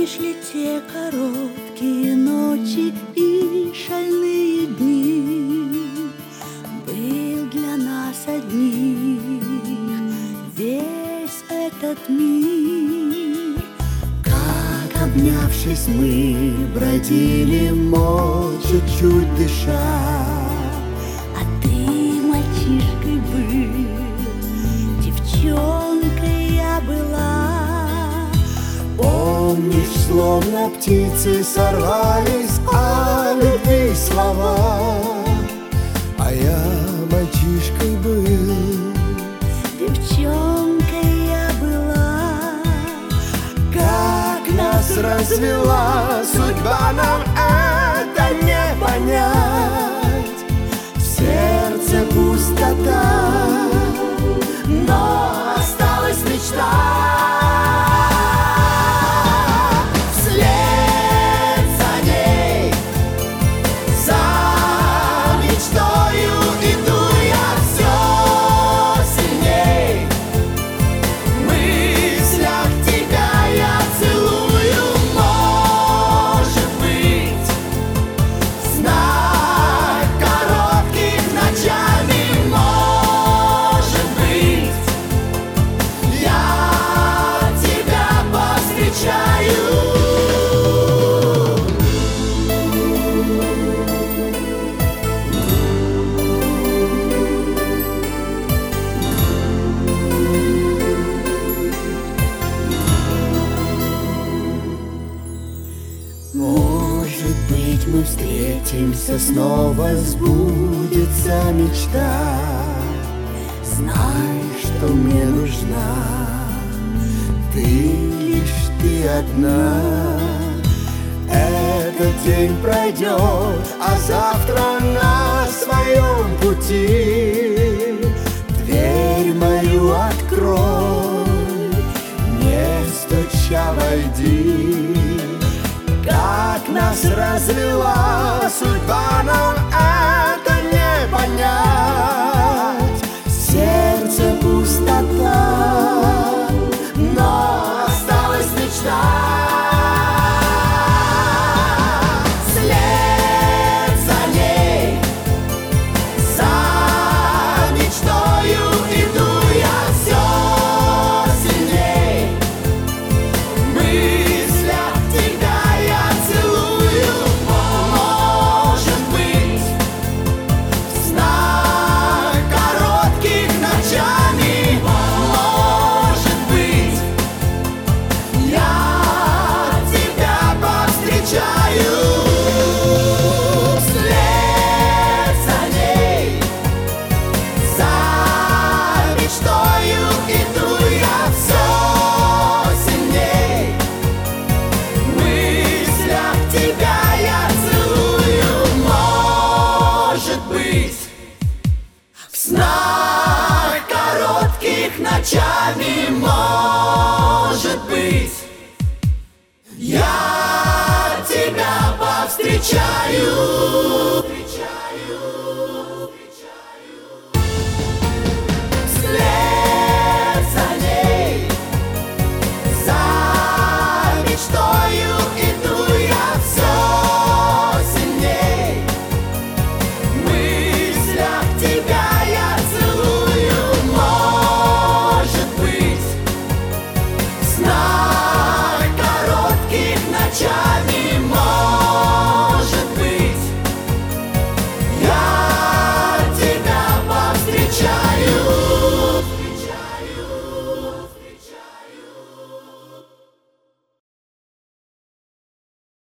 Помнишь ли те короткие ночи и шальные дни? Был для нас одних весь этот мир. Как, обнявшись, мы бродили молча, чуть дыша. А ты мальчишкой был, девчонкой я была. Помнишь, словно птицы сорвались о любви слова, а я мальчишкой был, девчонкой я была. как нас развела судьба, нам это не понять. В сердце пустота, но осталась мечта. Может быть, мы встретимся снова, сбудется мечта. Знай, что мне нужна ты, лишь ты одна. Этот день пройдет, а завтра на своем пути дверь мою открой, не стуча войди. Как нас развела судьба, нам это не понять. В сердце пустота, но осталась мечта. Вслед за ней, за мечтою иду я все сильней. В мыслях тебя я целую, может быть, в снах коротких ночами, может быть, я тебя повстречаю. Вслед за ней, за мечтою иду я все сильней. В мыслях тебя я целую, может быть, в снах коротких ночами, может быть, я тебя повстречаю.